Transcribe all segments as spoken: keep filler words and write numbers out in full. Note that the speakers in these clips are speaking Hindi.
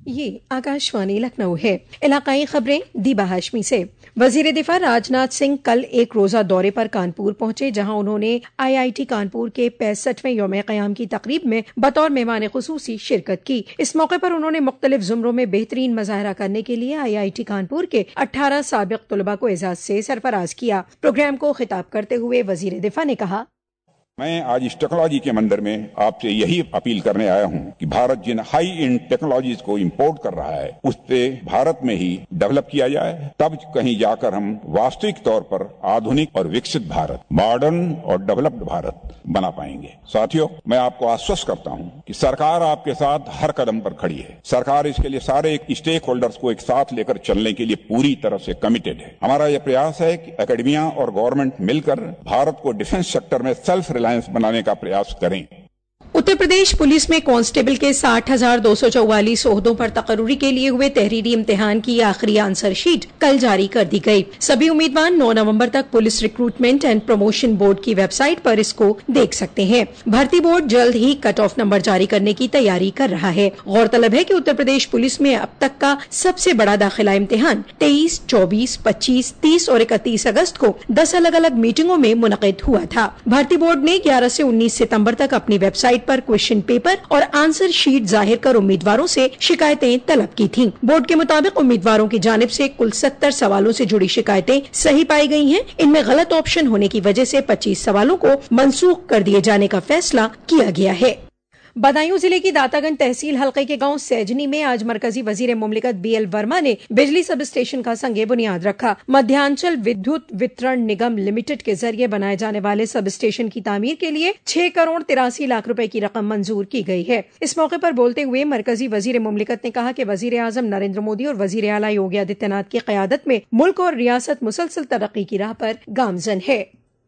ये आकाशवाणी लखनऊ है। इलाकाई खबरें दीबा हाशमी से। वजीर दिफा राजनाथ सिंह कल एक रोजा दौरे पर कानपुर पहुंचे, जहां उन्होंने आईआईटी कानपुर के पैंसठवें यौम क़याम की तकरीब में बतौर मेहमान खुसूसी शिरकत की। इस मौके पर उन्होंने मुख्तलिफ जुमरों में बेहतरीन मुजाहरा करने के लिए आईआईटी कानपुर के अठारह साबिक तुलबा को एजाज से सरफराज किया। प्रोग्राम को खिताब करते हुए वजीर दिफा ने कहा, मैं आज इस टेक्नोलॉजी के मंदिर में आपसे यही अपील करने आया हूं कि भारत जिन हाई एंड टेक्नोलॉजीज को इंपोर्ट कर रहा है उससे भारत में ही डेवलप किया जाए, तब कहीं जाकर हम वास्तविक तौर पर आधुनिक और विकसित भारत, मॉडर्न और डेवलप्ड भारत बना पाएंगे। साथियों, मैं आपको आश्वस्त करता हूं कि सरकार आपके साथ हर कदम पर खड़ी है। सरकार इसके लिए सारे स्टेक होल्डर्स को एक साथ लेकर चलने के लिए पूरी तरह से कमिटेड है। हमारा यह प्रयास है कि एकेडमिया और गवर्नमेंट मिलकर भारत को डिफेंस सेक्टर में सेल्फ बनाने का प्रयास करें। उत्तर प्रदेश पुलिस में कांस्टेबल के साठ हजार दो सौ चौवालीस ओहदों पर तकर्रुरी के लिए हुए तहरीरी इम्तिहान की आखिरी आंसर शीट कल जारी कर दी गई। सभी उम्मीदवार नौ नवंबर तक police recruitment and promotion board की वेबसाइट पर इसको देख सकते हैं। भर्ती बोर्ड जल्द ही कट ऑफ नंबर जारी करने की तैयारी कर रहा है। गौरतलब है कि उत्तर प्रदेश पुलिस में अब तक का सबसे बड़ा दाखिला इम्तिहान तेईस, चौबीस, पच्चीस, तीस और इकतीस अगस्त को दस अलग अलग मीटिंगों में मुनक़िद हुआ था। भर्ती बोर्ड ने ग्यारह से उन्नीस सितम्बर तक अपनी वेबसाइट पर क्वेश्चन पेपर और आंसर शीट जाहिर कर उम्मीदवारों से शिकायतें तलब की थीं। बोर्ड के मुताबिक उम्मीदवारों की जानिब से कुल सत्तर सवालों से जुड़ी शिकायतें सही पाई गई हैं। इनमें गलत ऑप्शन होने की वजह से पच्चीस सवालों को मनसूख कर दिए जाने का फैसला किया गया है। बदायूं जिले की दातागंज तहसील हल्के के गांव सैजनी में आज मरकजी वजीर मुमलिकत बी एल वर्मा ने बिजली सब स्टेशन का संगे बुनियाद रखा। मध्यांचल विद्युत वितरण निगम लिमिटेड के जरिए बनाए जाने वाले सब स्टेशन की तामीर के लिए छह करोड़ तिरासी लाख रुपए की रकम मंजूर की गई है। इस मौके पर बोलते हुए मरकजी वजीर मुमलिकत ने कहा कि वजीर आजम नरेंद्र मोदी और वजीर आला योगी आदित्यनाथ की क़यादत में मुल्क और रियासत मुसलसल तरक्की की राह पर गामजन है।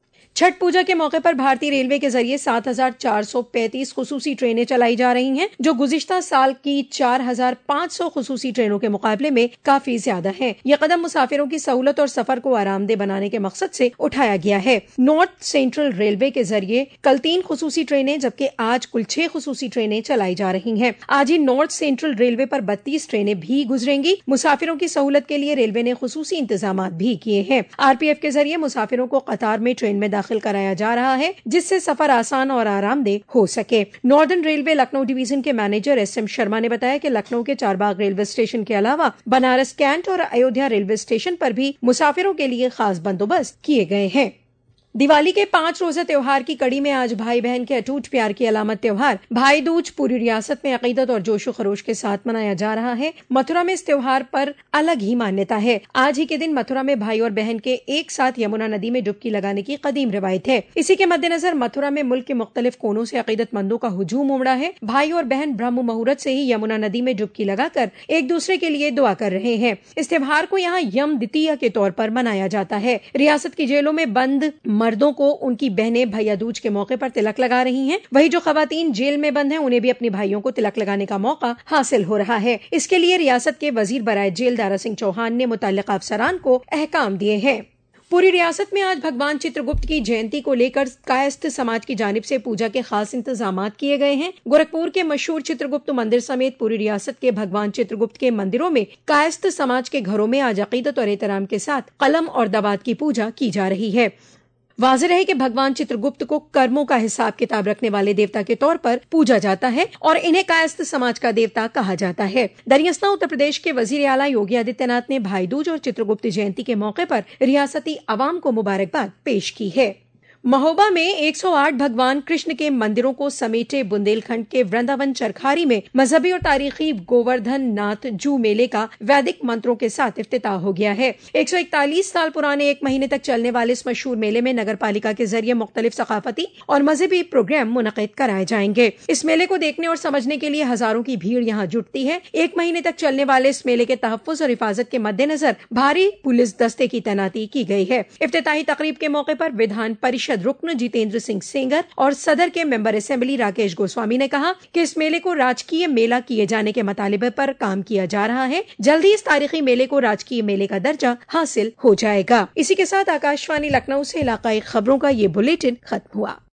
छठ पूजा के मौके पर भारतीय रेलवे के जरिए सात हजार चार सौ पैंतीस खुसूसी ट्रेनें चलाई जा रही हैं, जो गुज़िश्ता साल की चार हजार पाँच सौ खुसूसी ट्रेनों के मुकाबले में काफी ज्यादा हैं। यह कदम मुसाफिरों की सहूलत और सफर को आरामदेह बनाने के मकसद से उठाया गया है। नॉर्थ सेंट्रल रेलवे के जरिए कल तीन खुसूसी ट्रेनें जबकि आज कुल छह खुसूसी ट्रेनें चलाई जा रही हैं। आज ही नॉर्थ सेंट्रल रेलवे पर बत्तीस ट्रेनें भी गुजरेंगी। मुसाफिरों की सहूलत के लिए रेलवे ने खुसूसी इंतजाम भी किए हैं। आरपीएफ के जरिए मुसाफिरों को कतार में ट्रेन में दाखिल कराया जा रहा है, जिससे सफर आसान और आरामदेह हो सके। नॉर्दर्न रेलवे लखनऊ डिवीजन के मैनेजर एस एम शर्मा ने बताया कि लखनऊ के चारबाग रेलवे स्टेशन के अलावा बनारस कैंट और अयोध्या रेलवे स्टेशन पर भी मुसाफिरों के लिए खास बंदोबस्त किए गए हैं। दिवाली के पांच रोजा त्योहार की कड़ी में आज भाई बहन के अटूट प्यार की अलामत त्योहार भाई दूज पूरी रियासत में अकीदत और जोशो खरोश के साथ मनाया जा रहा है। मथुरा में इस त्योहार पर अलग ही मान्यता है। आज ही के दिन मथुरा में भाई और बहन के एक साथ यमुना नदी में डुबकी लगाने की कदीम रिवायत है। इसी के मद्देनजर मथुरा में मुल्क के मुख्तलिफ कोनों से अकीदतमंदों का हुजूम उमड़ा है। भाई और बहन ब्रह्म मुहूर्त से ही यमुना नदी में डुबकी लगाकर एक दूसरे के लिए दुआ कर रहे हैं। इस त्योहार को यहाँ यम द्वितीया के तौर पर मनाया जाता है। रियासत की जेलों में बंद मर्दों को उनकी बहनें भैया दूज के मौके पर तिलक लगा रही हैं। वहीं जो खवातीन जेल में बंद हैं, उन्हें भी अपने भाइयों को तिलक लगाने का मौका हासिल हो रहा है। इसके लिए रियासत के वजीर बराए जेल दारा सिंह चौहान ने मुतल्लिका अफसरान को अहकाम दिए हैं। पूरी रियासत में आज भगवान चित्रगुप्त की जयंती को लेकर कायस्थ समाज की जानिब से पूजा के खास इंतजाम किए गए हैं। गोरखपुर के मशहूर चित्रगुप्त मंदिर समेत पूरी रियासत के भगवान चित्रगुप्त के मंदिरों में कायस्थ समाज के घरों में आज अकीदत और एहतराम के साथ कलम और दबात की पूजा की जा रही है। वाज़ेह है कि भगवान चित्रगुप्त को कर्मों का हिसाब किताब रखने वाले देवता के तौर पर पूजा जाता है और इन्हें कायस्थ समाज का देवता कहा जाता है। दरियास्ता उत्तर प्रदेश के वजीर आला योगी आदित्यनाथ ने भाई दूज और चित्रगुप्त जयंती के मौके पर रियासती अवाम को मुबारकबाद पेश की है। महोबा में एक सौ आठ भगवान कृष्ण के मंदिरों को समेटे बुंदेलखंड के वृंदावन चरखारी में मजहबी और तारीखी गोवर्धन नाथ जू मेले का वैदिक मंत्रों के साथ इफ्तिताह हो गया है। एक सौ इकतालीस साल पुराने एक महीने तक चलने वाले इस मशहूर मेले में नगर पालिका के जरिए मुख्तलिफ सकाफती और मजहबी प्रोग्राम मुनक़िद कराए जाएंगे। इस मेले को देखने और समझने के लिए हजारों की भीड़ यहाँ जुटती है। एक महीने तक चलने वाले इस मेले के तहफ़्फ़ुज़ और हिफाजत के मद्देनजर भारी पुलिस दस्ते की तैनाती की गई है। इफ्तिताही तकरीब के मौके पर विधान परिषद रुकन जितेंद्र सिंह सेंगर और सदर के मेंबर असेंबली राकेश गोस्वामी ने कहा कि इस मेले को राजकीय मेला किए जाने के मुतालिबे पर काम किया जा रहा है। जल्द ही इस तारीखी मेले को राजकीय मेले का दर्जा हासिल हो जाएगा। इसी के साथ आकाशवाणी लखनऊ से इलाकाई खबरों का ये बुलेटिन खत्म हुआ।